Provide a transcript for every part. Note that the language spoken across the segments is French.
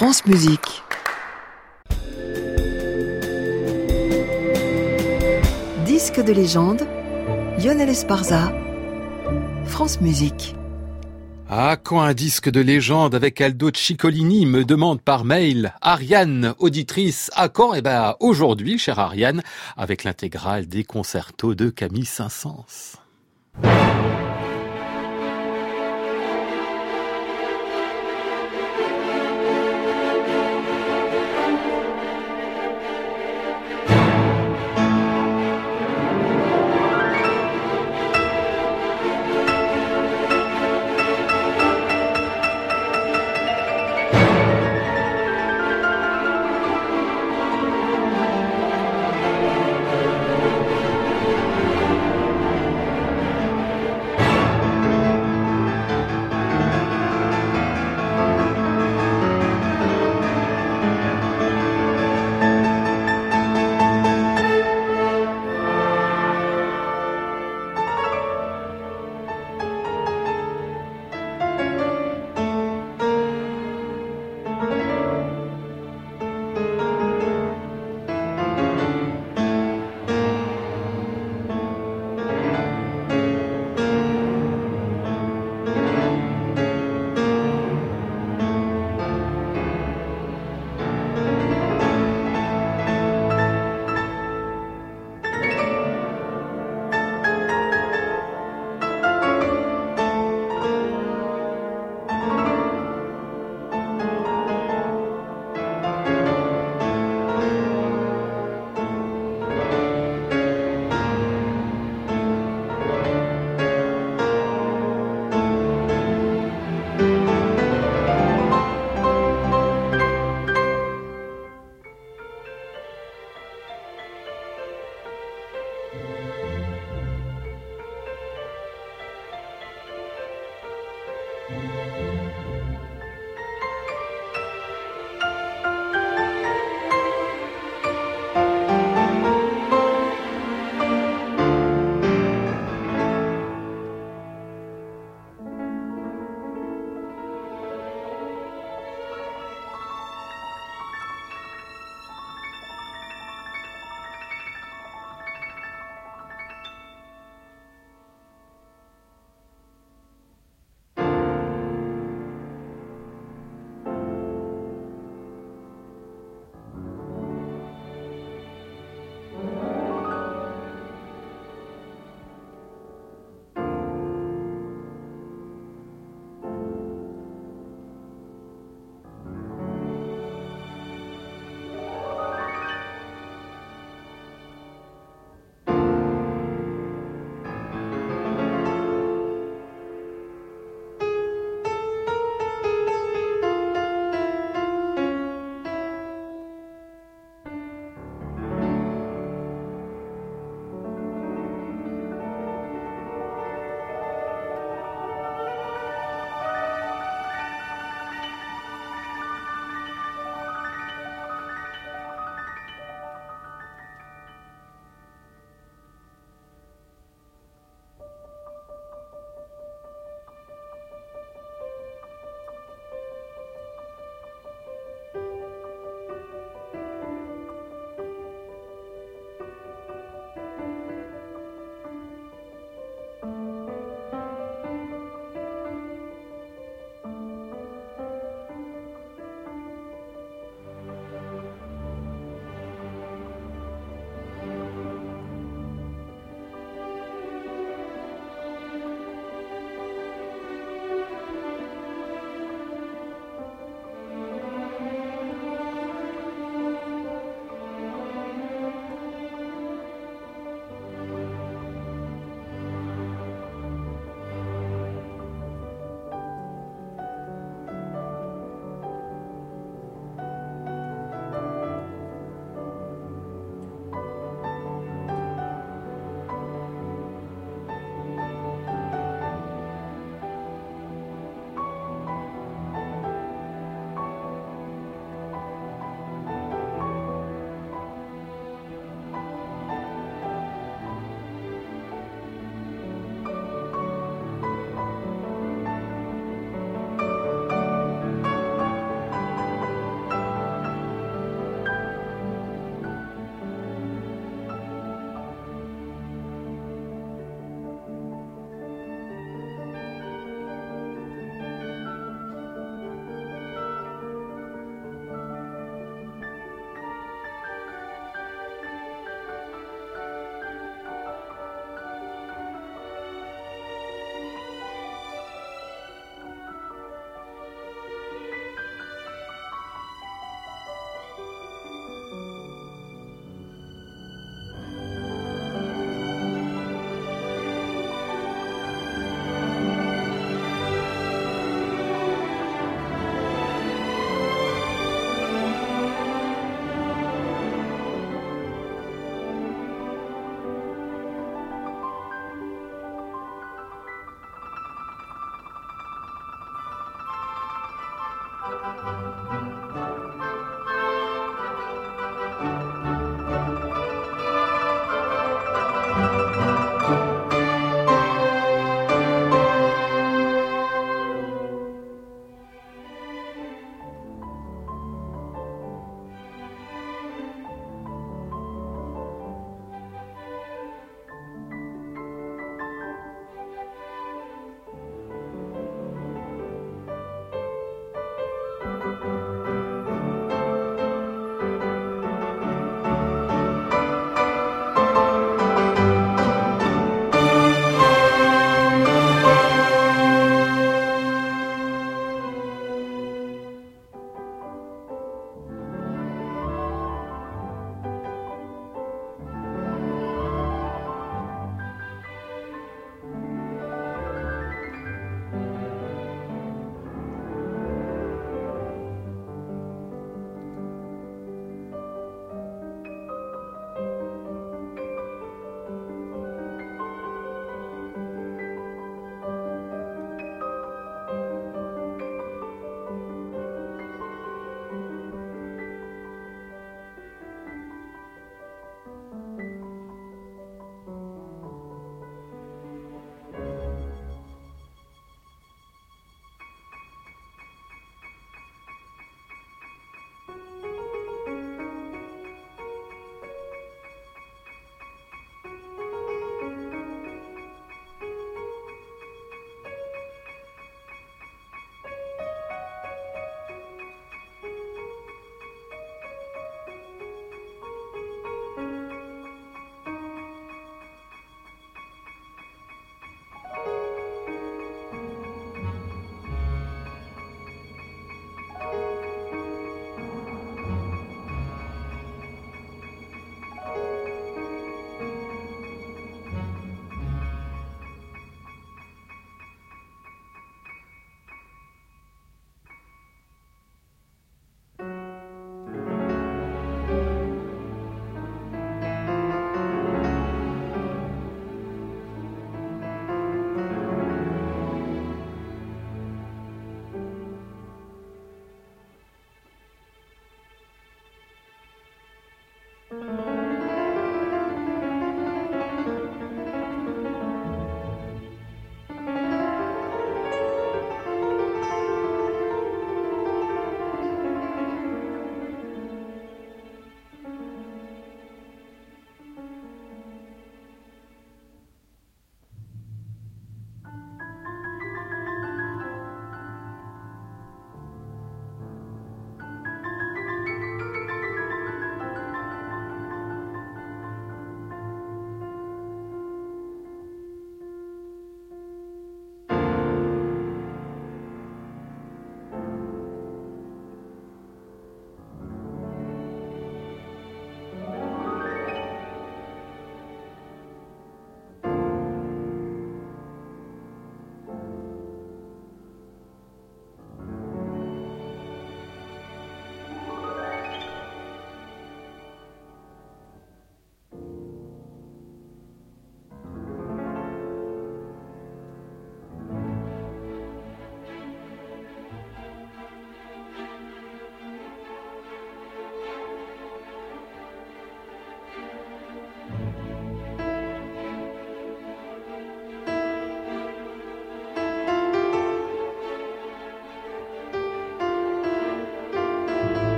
France Musique. Disque de légende, Lionel Esparza, France Musique. Ah, quand un disque de légende avec Aldo Ciccolini me demande par mail, Ariane, auditrice, à quand? Eh ben, aujourd'hui, chère Ariane, avec l'intégrale des concertos de Camille Saint-Saëns.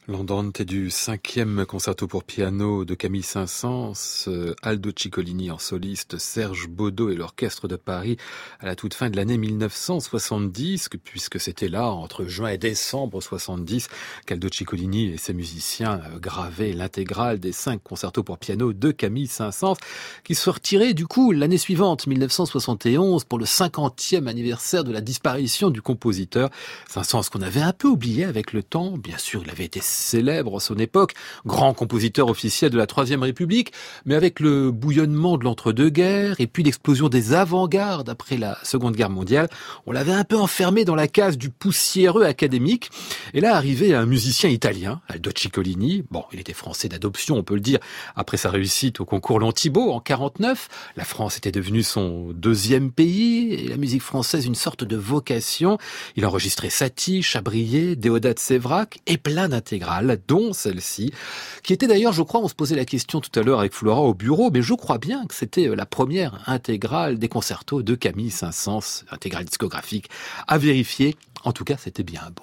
L'andante du 5e concerto pour piano de Camille Saint-Saëns, Aldo Ciccolini en soliste, Serge Baudot et l'Orchestre de Paris à la toute fin de l'année 1970, puisque c'était là, entre juin et décembre 70, qu'Aldo Ciccolini et ses musiciens gravaient l'intégrale des 5 concertos pour piano de Camille Saint-Saëns, qui sortirait du coup l'année suivante, 1971, pour le 50e anniversaire de la disparition du compositeur. Saint-Saëns qu'on avait un peu oublié avec le temps, bien sûr il avait été célèbre à son époque, grand compositeur officiel de la Troisième République, mais avec le bouillonnement de l'entre-deux-guerres et puis l'explosion des avant-gardes après la Seconde Guerre mondiale, on l'avait un peu enfermé dans la case du poussiéreux académique. Et là arrivait un musicien italien, Aldo Ciccolini. Bon, il était français d'adoption, on peut le dire, après sa réussite au concours Long-Thibault en 49. La France était devenue son deuxième pays et la musique française une sorte de vocation. Il enregistrait Satie, Chabrier, Déodat Séverac et plein d'intégrales, dont celle-ci, qui était d'ailleurs, je crois, on se posait la question tout à l'heure avec Flora au bureau, mais je crois bien que c'était la première intégrale des concertos de Camille Saint-Saëns, intégrale discographique, à vérifier. En tout cas, c'était bien beau.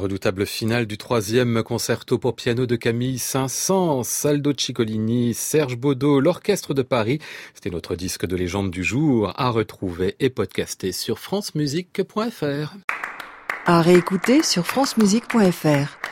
redoutable finale du 3e concerto pour piano de Camille Saint-Saëns, Aldo Ciccolini, Serge Baudot, l'Orchestre de Paris. C'était notre disque de légende du jour, à retrouver et podcaster sur francemusique.fr. À réécouter sur francemusique.fr.